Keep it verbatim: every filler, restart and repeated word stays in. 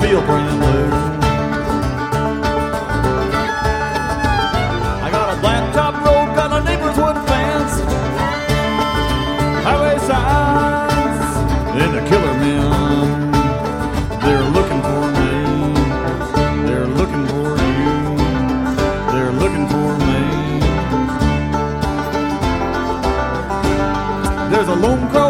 feel brand new. I got a blacktop road, got a neighbor's wood fence, highway signs, and the killer men. They're looking for me. They're looking for you. They're looking for me. There's a lone cross